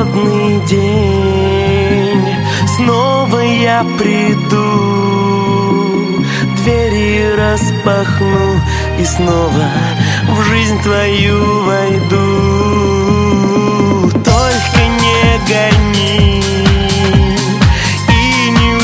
холодный день снова я приду, двери распахну и снова в жизнь твою войду. Только не гони и не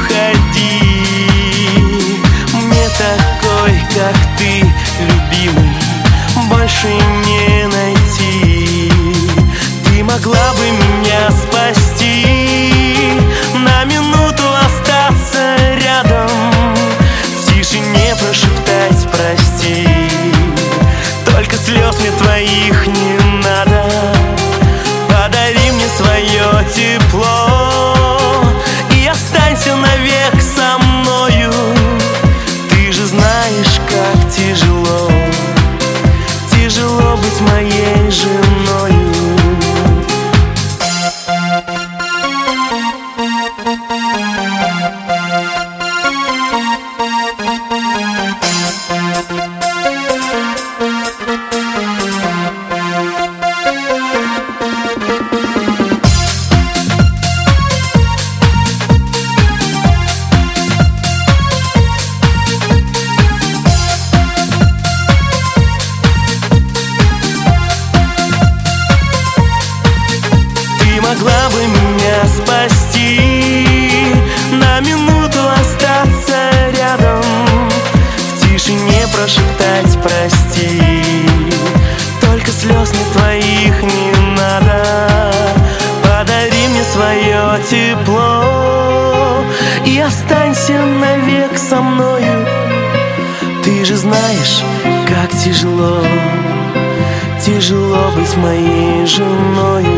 уходи, мне такой, как ты, любимый, больше не найти. Ты могла бы меня спасти, на минуту остаться рядом, в тишине прошептать прости. Только слез мне твоих не надо, подари мне свое тепло и останься навек со мною. Ты же знаешь, как тяжело, тяжело быть моей женою. Могла бы меня спасти, на минуту остаться рядом, в тишине прошептать прости. Только слез мне твоих не надо, подари мне свое тепло и останься навек со мною. Ты же знаешь, как тяжело, тяжело быть моей женою.